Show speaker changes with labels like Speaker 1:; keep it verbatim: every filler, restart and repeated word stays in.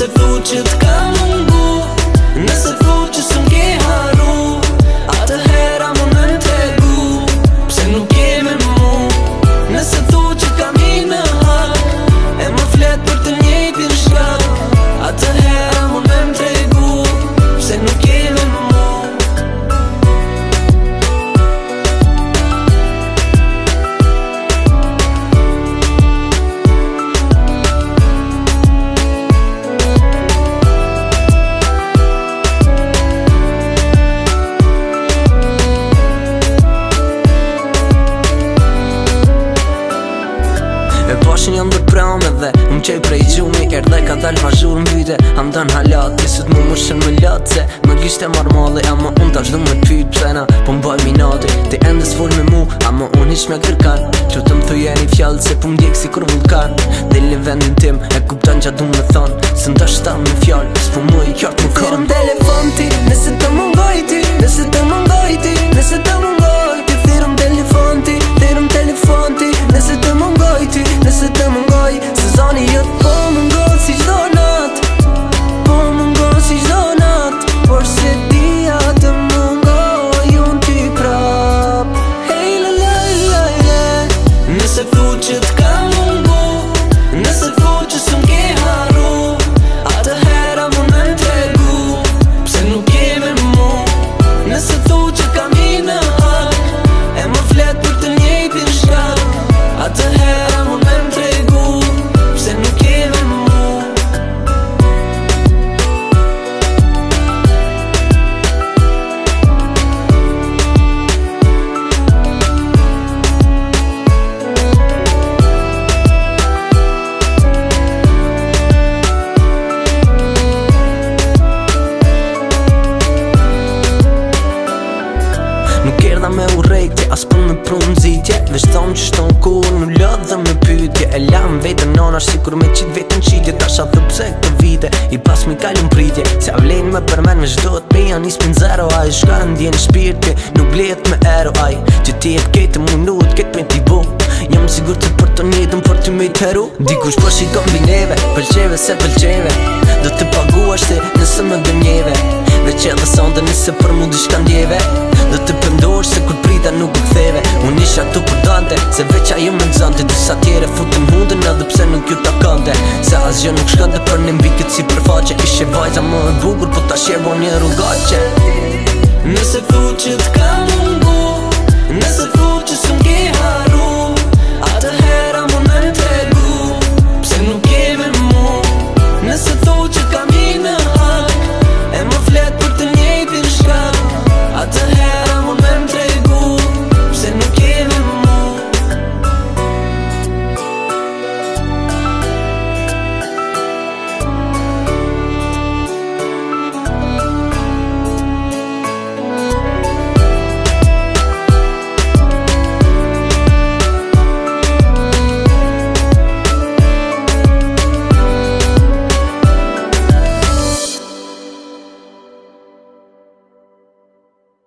Speaker 1: Nëse thu që t'ka mungu, nëse thu që s'm ke haru, atëhera mu në m'tregu pse nuk je me mu. Nëse thu që kam i në hak e më flet për të njëjtin shkak, atëhera mu në m'tregu pse nuk je me mu. E pashin jam dhe prameve, më qej prej gjumi, erdhe ka dal vazhur m'vyte. Am dan halat, tisut mu më shën më lat, se më gishte marmali, ama unë tash du me pyt pse na po m'baj minati. Ti ende s'fol me mu, ama unë ish me kërkan, që të më thujeni fjallë se po m'djek si kur vulkan. Deli vendin tim, e kuptan qa du me thon, se ndashta me fjallë, s'po mu i kjart më kon. Thirëm telefon ti, nëse të mungoj ti, nëse të mungoj ti, nëse të mungoj ti. Thirëm telefon ti, thirëm telefon ti, nëse të mungoj ti, nëse të mungoj. Se zani jët po mungon si qdo nat, po mungon si qdo nat, por se dia të mungoj unë ty prap. Hey la la la la. Nëse thu që t'ka mungu, nëse thu që s'm ke haru, atëhera mu në m'tregu pse nuk je me mu. Nëse thu që kam i në hak e më flet për të njëjtin shkak, atëhera mu në m'tregu pse nuk je me mu. Nuk erdha me urejtje, as për me prunë zitje, veç thom që shton kur nuk lëdh dhe me pytje. E lam vetën nonash si kur me qit vetën qitje, ta sha thë pse këtë vite i pas mi kallun pritje. Se a vlen me përmen me shdojt me janë is pin zero, a i shka ndjen shpirti, nuk blet me ero aj, që ti jet kete munut, ket me t'i bu. Jam sigur të për të njëtën për të me i t'heru. Dikush po shikon bineve, pëlqeve se pëlqeve, do të paguash ti nëse më dëmjeve. Veq edhe sonde nëse për mu di shka ndjeve, do të pëndosh se kur prita nuk u ktheve. Unë isha tu për dante, se veq ajo më nëzante, disa tjere futën hundën edhe pse nuk ju takante. Se asgjë nuk shkante për një mbikët si përfaqe, ishe vajza më e bukur po ta shjerbo një rrugaqe. Nëse thu që t'ka mungu,